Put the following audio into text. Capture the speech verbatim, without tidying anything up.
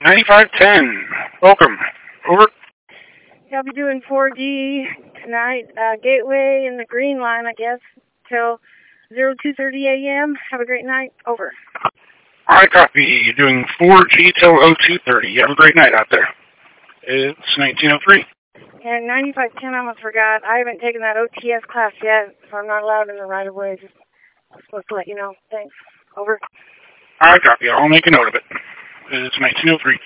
ninety-five ten. Welcome. Over. I'll be doing four D tonight. Uh, Gateway in the green line, I guess, till zero two thirty a.m. Have a great night. Over. I copy. You're doing four G till oh two thirty. You have a great night out there. It's nineteen oh three. And ninety-five ten, I almost forgot. I haven't taken that O T S class yet, so I'm not allowed in the right of way. Just I'm supposed to let you know. Thanks. Over. I copy. I'll make a note of it. It's nineteen oh three.